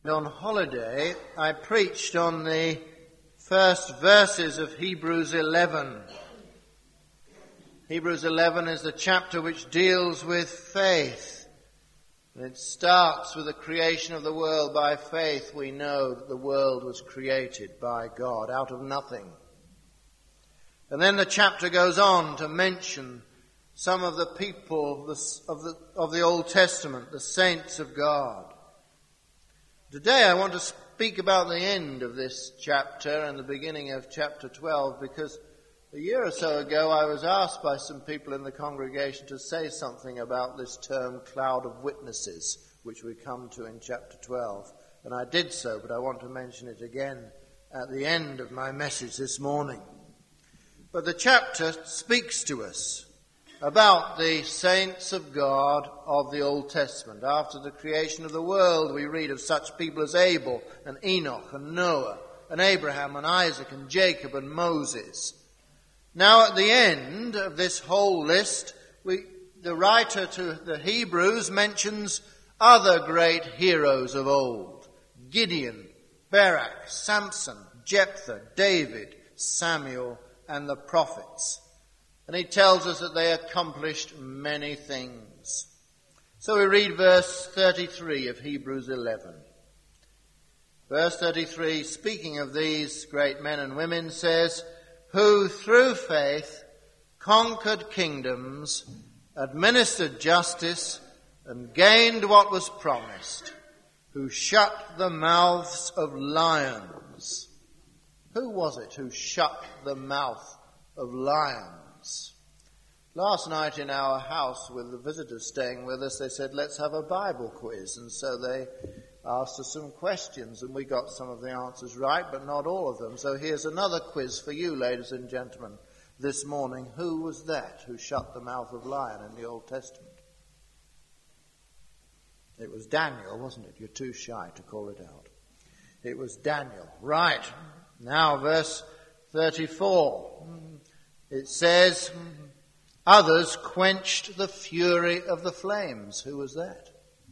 On holiday, I preached on the first verses of Hebrews 11. Hebrews 11 is the chapter which deals with faith. And it starts with the creation of the world. By faith we know that the world was created by God out of nothing. And then the chapter goes on to mention some of the people of the Old Testament, the saints of God. Today I want to speak about the end of this chapter and the beginning of chapter 12, because a year or so ago I was asked by some people in the congregation to say something about this term cloud of witnesses, which we come to in chapter 12. And I did so, but I want to mention it again at the end of my message this morning. But the chapter speaks to us about the saints of God of the Old Testament. After the creation of the world, we read of such people as Abel and Enoch and Noah and Abraham and Isaac and Jacob and Moses. Now at the end of this whole list, the writer to the Hebrews mentions other great heroes of old: Gideon, Barak, Samson, Jephthah, David, Samuel, and the prophets. And he tells us that they accomplished many things. So we read verse 33 of Hebrews 11. Verse 33, speaking of these great men and women, says, "Who through faith conquered kingdoms, administered justice, and gained what was promised, who shut the mouths of lions." Who was it who shut the mouth of lions? Last night in our house, with the visitors staying with us, they said, let's have a Bible quiz. And so they asked us some questions, and we got some of the answers right, but not all of them. So here's another quiz for you, ladies and gentlemen, this morning. Who was that who shut the mouth of lion in the Old Testament? It was Daniel, wasn't it? You're too shy to call it out. It was Daniel. Right. Now, verse 34. It says, others quenched the fury of the flames. Who was that?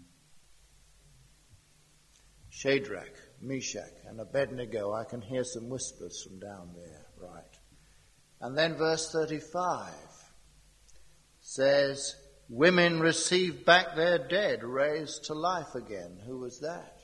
Shadrach, Meshach, and Abednego. I can hear some whispers from down there. Right. And then verse 35 says, women received back their dead, raised to life again. Who was that?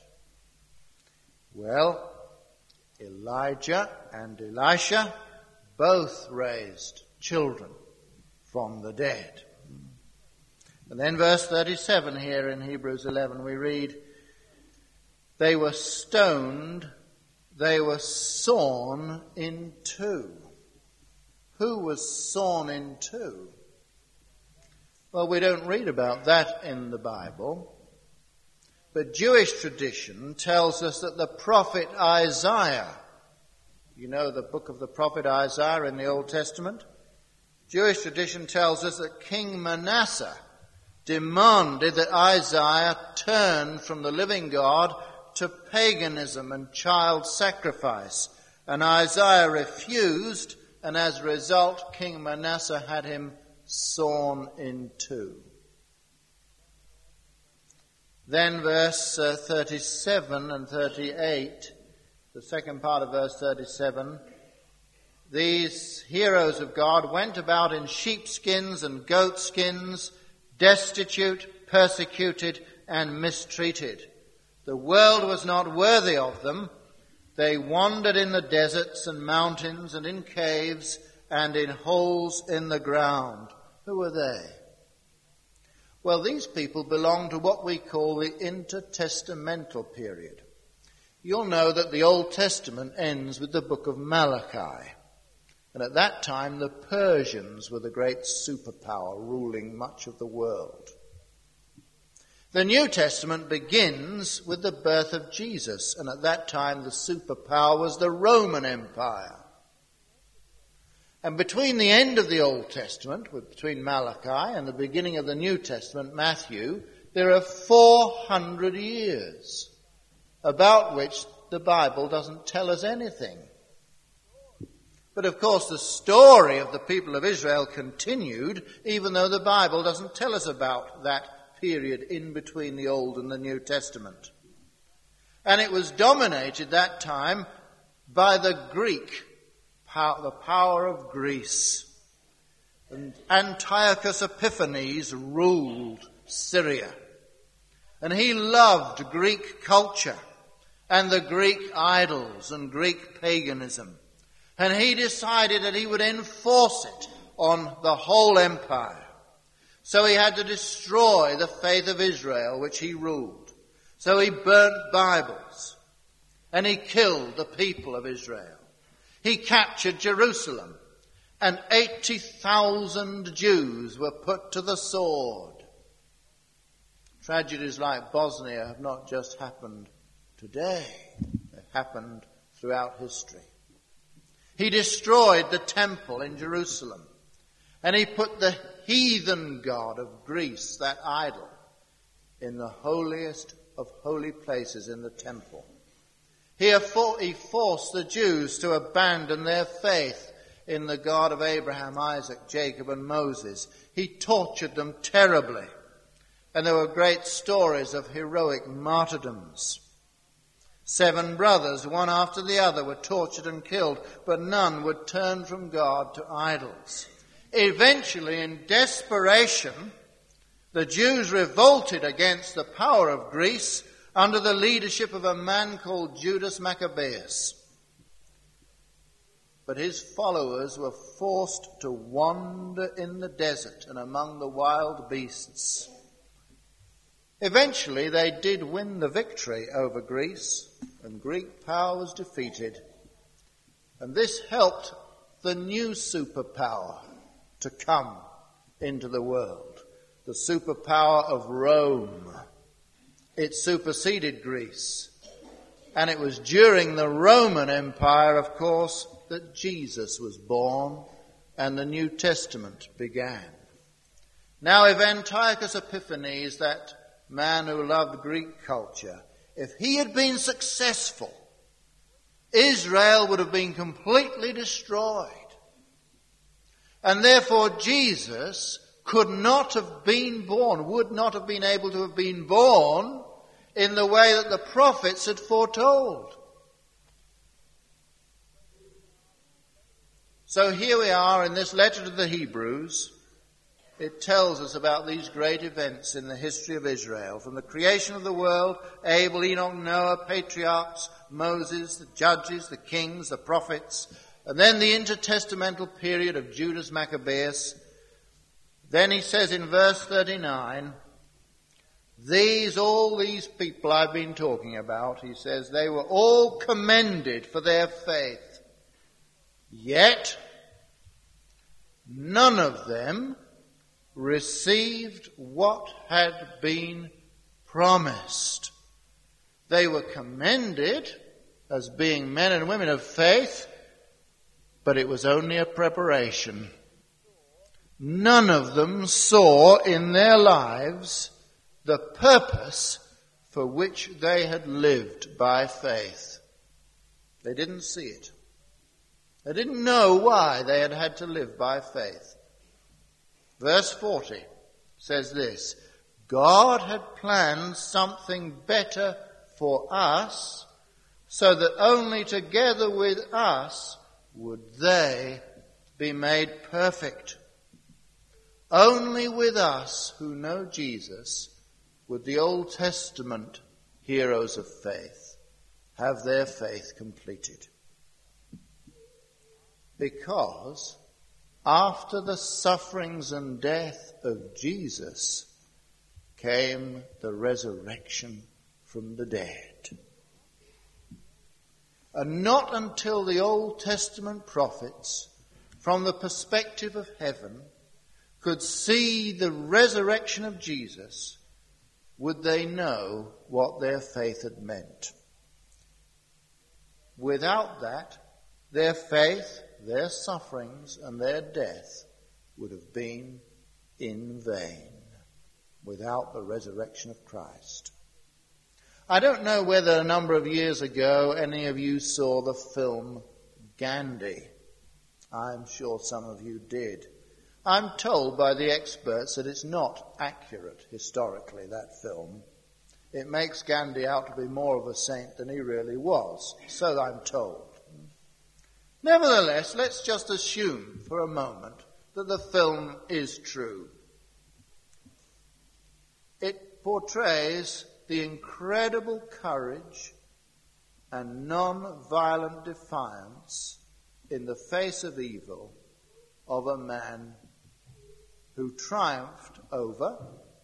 Well, Elijah and Elisha both raised children from the dead. And then verse 37 here in Hebrews 11 we read, they were stoned, they were sawn in two. Who was sawn in two? Well, we don't read about that in the Bible, but Jewish tradition tells us that the prophet Isaiah, you know the book of the prophet Isaiah in the Old Testament? Jewish tradition tells us that King Manasseh demanded that Isaiah turn from the living God to paganism and child sacrifice. And Isaiah refused, and as a result, King Manasseh had him sawn in two. Then verse 37 and 38, the second part of verse 37, these heroes of God went about in sheepskins and goatskins, destitute, persecuted, and mistreated. The world was not worthy of them. They wandered in the deserts and mountains and in caves and in holes in the ground. Who were they? Well, these people belong to what we call the intertestamental period. You'll know that the Old Testament ends with the book of Malachi. And at that time, the Persians were the great superpower ruling much of the world. The New Testament begins with the birth of Jesus. And at that time, the superpower was the Roman Empire. And between the end of the Old Testament, between Malachi and the beginning of the New Testament, Matthew, there are 400 years about which the Bible doesn't tell us anything. But of course the story of the people of Israel continued, even though the Bible doesn't tell us about that period in between the Old and the New Testament. And it was dominated that time by the power of Greece. And Antiochus Epiphanes ruled Syria. And he loved Greek culture and the Greek idols and Greek paganism. And he decided that he would enforce it on the whole empire. So he had to destroy the faith of Israel, which he ruled. So he burnt Bibles and he killed the people of Israel. He captured Jerusalem and 80,000 Jews were put to the sword. Tragedies like Bosnia have not just happened today. They happened throughout history. He destroyed the temple in Jerusalem. And he put the heathen god of Greece, that idol, in the holiest of holy places in the temple. He forced the Jews to abandon their faith in the God of Abraham, Isaac, Jacob, and Moses. He tortured them terribly. And there were great stories of heroic martyrdoms. 7 brothers, one after the other, were tortured and killed, but none would turn from God to idols. Eventually, in desperation, the Jews revolted against the power of Greece under the leadership of a man called Judas Maccabeus. But his followers were forced to wander in the desert and among the wild beasts. Eventually, they did win the victory over Greece, and Greek power was defeated. And this helped the new superpower to come into the world, the superpower of Rome. It superseded Greece. And it was during the Roman Empire, of course, that Jesus was born and the New Testament began. Now, if Antiochus Epiphanes, that man who loved Greek culture, if he had been successful, Israel would have been completely destroyed. And therefore Jesus could not have been born, would not have been able to have been born in the way that the prophets had foretold. So here we are in this letter to the Hebrews. It tells us about these great events in the history of Israel. From the creation of the world, Abel, Enoch, Noah, patriarchs, Moses, the judges, the kings, the prophets, and then the intertestamental period of Judas Maccabeus. Then he says in verse 39, all these people I've been talking about, he says, they were all commended for their faith. Yet, none of them received what had been promised. They were commended as being men and women of faith, but it was only a preparation. None of them saw in their lives the purpose for which they had lived by faith. They didn't see it. They didn't know why they had had to live by faith. Verse 40 says this, God had planned something better for us, so that only together with us would they be made perfect. Only with us who know Jesus would the Old Testament heroes of faith have their faith completed. Because after the sufferings and death of Jesus came the resurrection from the dead. And not until the Old Testament prophets, from the perspective of heaven, could see the resurrection of Jesus, would they know what their faith had meant. Without that, their faith, their sufferings, and their death would have been in vain without the resurrection of Christ. I don't know whether a number of years ago any of you saw the film Gandhi. I'm sure some of you did. I'm told by the experts that it's not accurate historically, that film. It makes Gandhi out to be more of a saint than he really was, so I'm told. Nevertheless, let's just assume for a moment that the film is true. It portrays the incredible courage and non-violent defiance in the face of evil of a man who triumphed over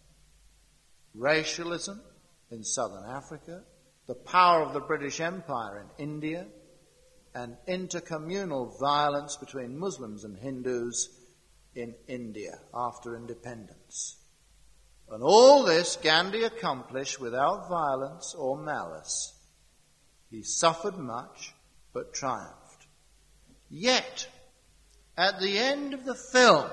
racialism in southern Africa, the power of the British Empire in India, and intercommunal violence between Muslims and Hindus in India after independence. And all this Gandhi accomplished without violence or malice. He suffered much, but triumphed. Yet, at the end of the film,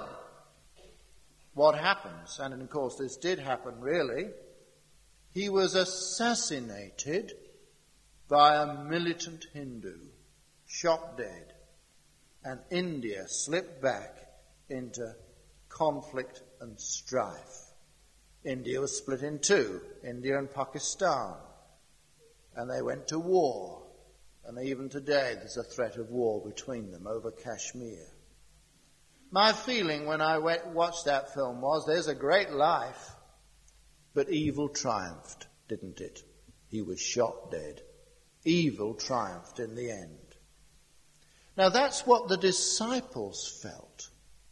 what happens, and of course this did happen really, he was assassinated by a militant Hindu, shot dead, and India slipped back into conflict and strife. India was split in two, India and Pakistan, and they went to war. And even today there's a threat of war between them over Kashmir. My feeling when I watched that film was there's a great life, but evil triumphed, didn't it? He was shot dead. Evil triumphed in the end. Now that's what the disciples felt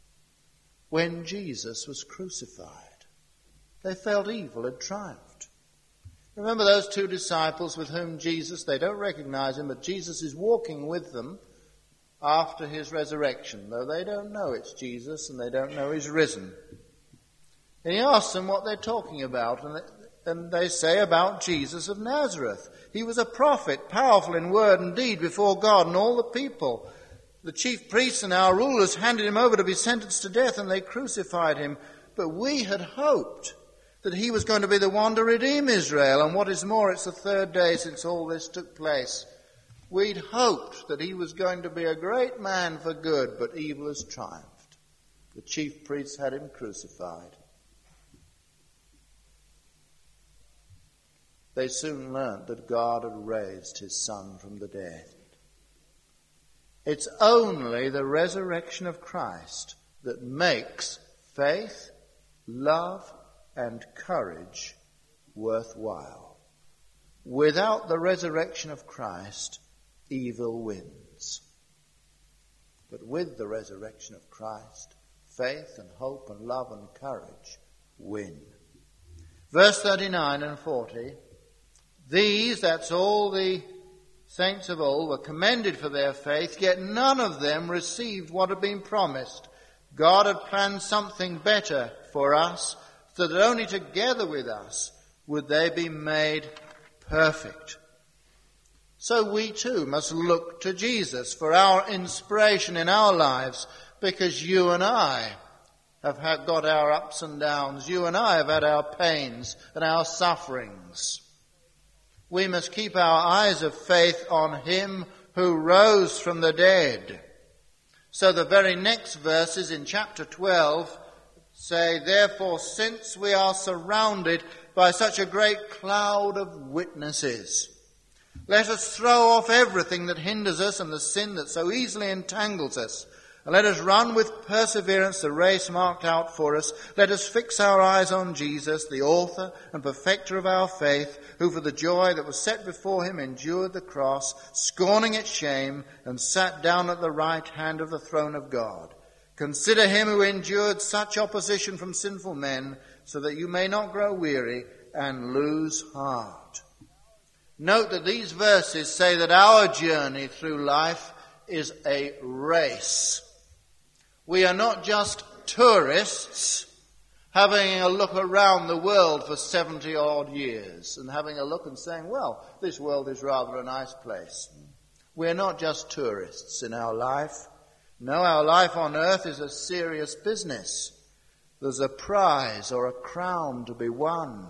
when Jesus was crucified. They felt evil had triumphed. Remember those two disciples with whom Jesus, they don't recognize him, but Jesus is walking with them after his resurrection, though they don't know it's Jesus and they don't know he's risen. And he asks them what they're talking about, and they say about Jesus of Nazareth. He was a prophet, powerful in word and deed before God and all the people. The chief priests and our rulers handed him over to be sentenced to death, and they crucified him. But we had hoped that he was going to be the one to redeem Israel, and what is more, it's the third day since all this took place. We'd hoped that he was going to be a great man for good, but evil has triumphed. The chief priests had him crucified. They soon learnt that God had raised his Son from the dead. It's only the resurrection of Christ that makes faith, love, and courage worthwhile. Without the resurrection of Christ, evil wins. But with the resurrection of Christ, faith and hope and love and courage win. Verse 39 and 40, these, that's all the saints of old, were commended for their faith, yet none of them received what had been promised. God had planned something better for us, so that only together with us would they be made perfect. So we too must look to Jesus for our inspiration in our lives, because you and I have got our ups and downs. You and I have had our pains and our sufferings. We must keep our eyes of faith on him who rose from the dead. So the very next verses in chapter 12 say, therefore, since we are surrounded by such a great cloud of witnesses, let us throw off everything that hinders us and the sin that so easily entangles us. And let us run with perseverance the race marked out for us. Let us fix our eyes on Jesus, the author and perfecter of our faith, who for the joy that was set before him endured the cross, scorning its shame, and sat down at the right hand of the throne of God. Consider him who endured such opposition from sinful men, so that you may not grow weary and lose heart. Note that these verses say that our journey through life is a race. We are not just tourists having a look around the world for 70 odd years and having a look and saying, well, this world is rather a nice place. We're not just tourists in our life. No, our life on earth is a serious business. There's a prize or a crown to be won.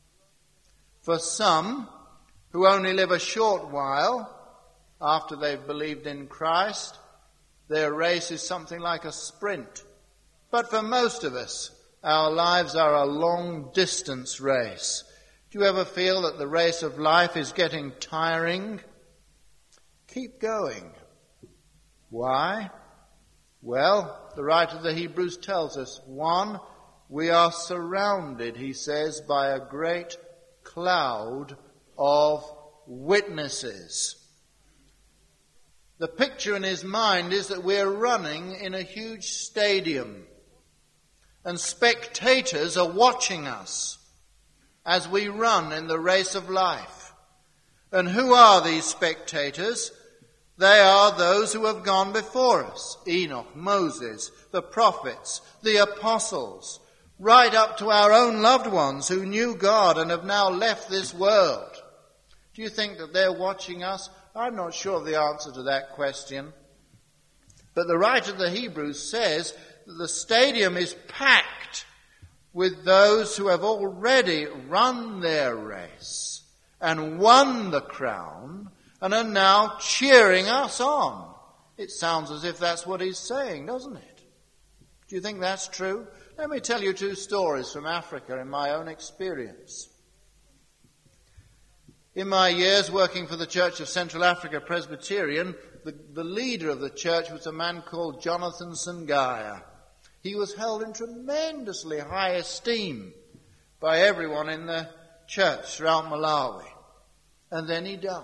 For some who only live a short while after they've believed in Christ, their race is something like a sprint. But for most of us, our lives are a long-distance race. Do you ever feel that the race of life is getting tiring? Keep going. Why? Well, the writer of the Hebrews tells us, 1, we are surrounded, he says, by a great cloud of witnesses. The picture in his mind is that we're running in a huge stadium, and spectators are watching us as we run in the race of life. And who are these spectators? They are those who have gone before us. Enoch, Moses, the prophets, the apostles, right up to our own loved ones who knew God and have now left this world. Do you think that they're watching us? I'm not sure of the answer to that question. But the writer of the Hebrews says that the stadium is packed with those who have already run their race and won the crown and are now cheering us on. It sounds as if that's what he's saying, doesn't it? Do you think that's true? Let me tell you 2 stories from Africa in my own experience. In my years working for the Church of Central Africa Presbyterian, the leader of the church was a man called Jonathan Sangaya. He was held in tremendously high esteem by everyone in the church throughout Malawi. And then he died.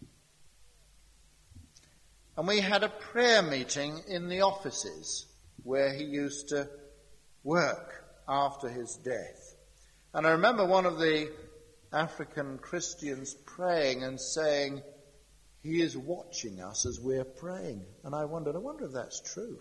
And we had a prayer meeting in the offices where he used to work after his death. And I remember one of the African Christians praying and saying, he is watching us as we're praying. And I wonder if that's true.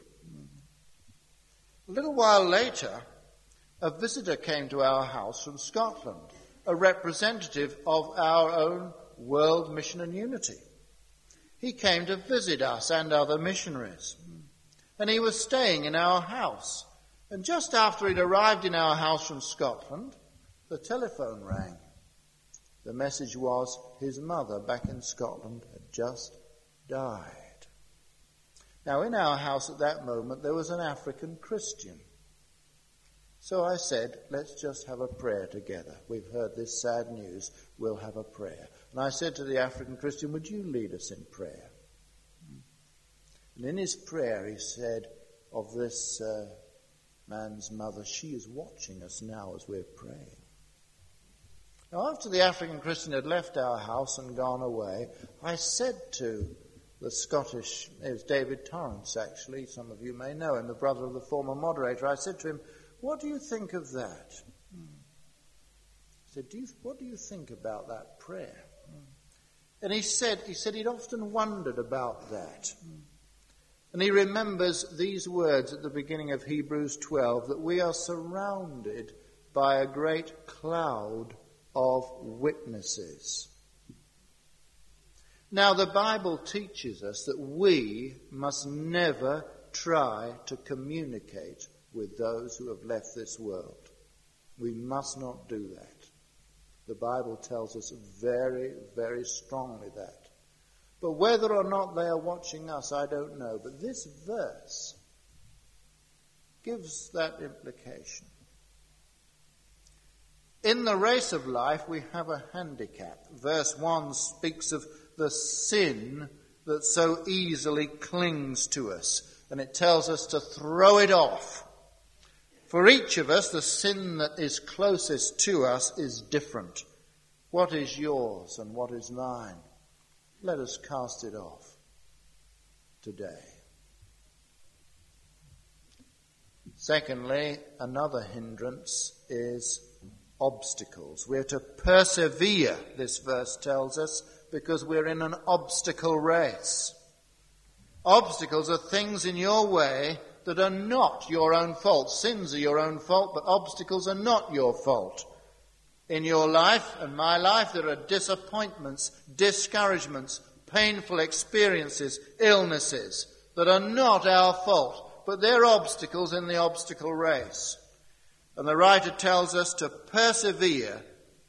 A little while later, a visitor came to our house from Scotland, a representative of our own World Mission and Unity. He came to visit us and other missionaries. And he was staying in our house. And just after he'd arrived in our house from Scotland, the telephone rang. The message was his mother back in Scotland had just died. Now, in our house at that moment, there was an African Christian. So I said, let's just have a prayer together. We've heard this sad news. We'll have a prayer. And I said to the African Christian, would you lead us in prayer? And in his prayer, he said of this man's mother, she is watching us now as we're praying. Now, after the African Christian had left our house and gone away, I said to the Scottish, it was David Torrance actually, some of you may know him, the brother of the former moderator, I said to him, what do you think of that? He said, what do you think about that prayer? And he said he'd often wondered about that. And he remembers these words at the beginning of Hebrews 12, that we are surrounded by a great cloud of witnesses. Now, the Bible teaches us that we must never try to communicate with those who have left this world. We must not do that. The Bible tells us very, very strongly that. But whether or not they are watching us, I don't know. But this verse gives that implication. In the race of life, we have a handicap. Verse 1 speaks of the sin that so easily clings to us. And it tells us to throw it off. For each of us, the sin that is closest to us is different. What is yours and what is mine? Let us cast it off today. Secondly, another hindrance is obstacles. We're to persevere, this verse tells us, because we're in an obstacle race. Obstacles are things in your way that are not your own fault. Sins are your own fault, but obstacles are not your fault. In your life and my life, there are disappointments, discouragements, painful experiences, illnesses that are not our fault, but they're obstacles in the obstacle race. And the writer tells us to persevere,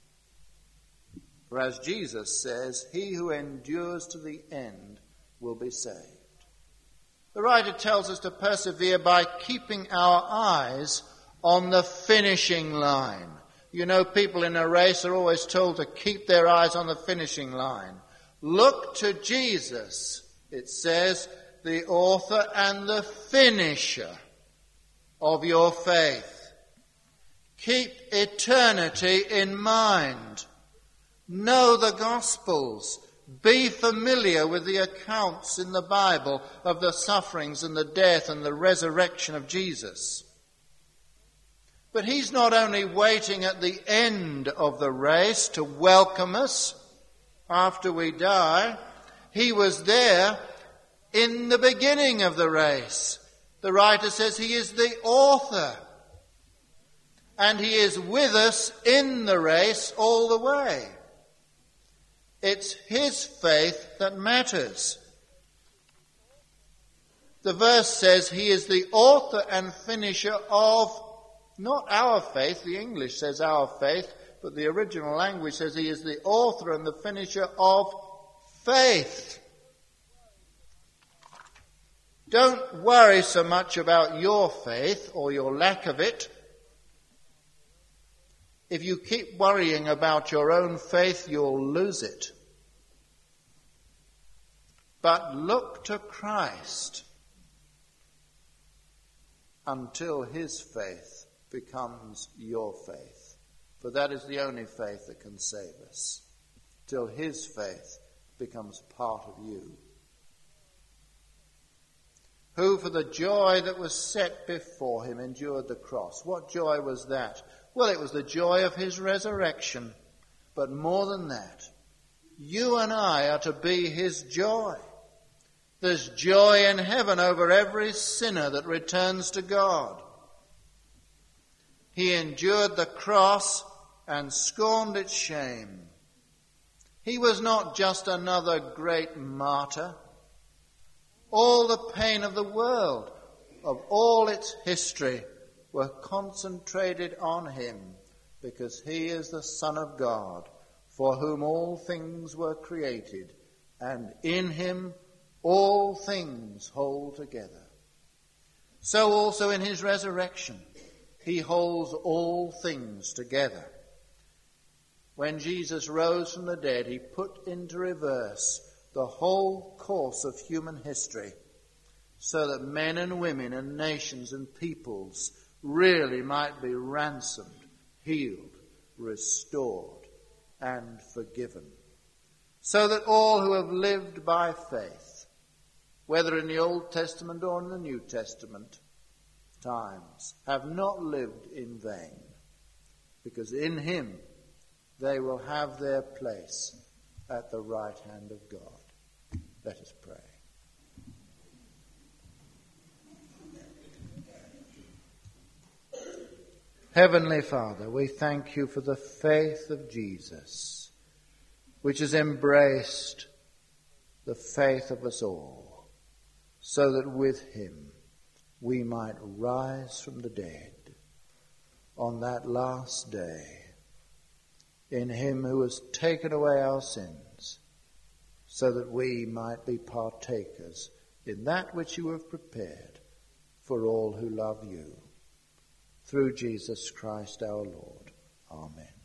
for as Jesus says, he who endures to the end will be saved. The writer tells us to persevere by keeping our eyes on the finishing line. You know, people in a race are always told to keep their eyes on the finishing line. Look to Jesus, it says, the author and the finisher of your faith. Keep eternity in mind. Know the Gospels. Be familiar with the accounts in the Bible of the sufferings and the death and the resurrection of Jesus. But he's not only waiting at the end of the race to welcome us after we die. He was there in the beginning of the race. The writer says he is the author. And he is with us in the race all the way. It's his faith that matters. The verse says he is the author and finisher of, not our faith, the English says our faith, but the original language says he is the author and the finisher of faith. Don't worry so much about your faith or your lack of it. If you keep worrying about your own faith, you'll lose it. But look to Christ until his faith becomes your faith. For that is the only faith that can save us. Till his faith becomes part of you. Who for the joy that was set before him endured the cross. What joy was that? Well, it was the joy of his resurrection. But more than that, you and I are to be his joy. There's joy in heaven over every sinner that returns to God. He endured the cross and scorned its shame. He was not just another great martyr. All the pain of the world, of all its history, were concentrated on him because he is the Son of God, for whom all things were created, and in him all things hold together. So also in his resurrection, he holds all things together. When Jesus rose from the dead, he put into reverse the whole course of human history, so that men and women and nations and peoples really might be ransomed, healed, restored, and forgiven. So that all who have lived by faith, whether in the Old Testament or in the New Testament times, have not lived in vain, because in him they will have their place at the right hand of God. Let us pray. Heavenly Father, we thank you for the faith of Jesus, which has embraced the faith of us all, so that with him we might rise from the dead on that last day, in him who has taken away our sins, so that we might be partakers in that which you have prepared for all who love you. Through Jesus Christ our Lord. Amen.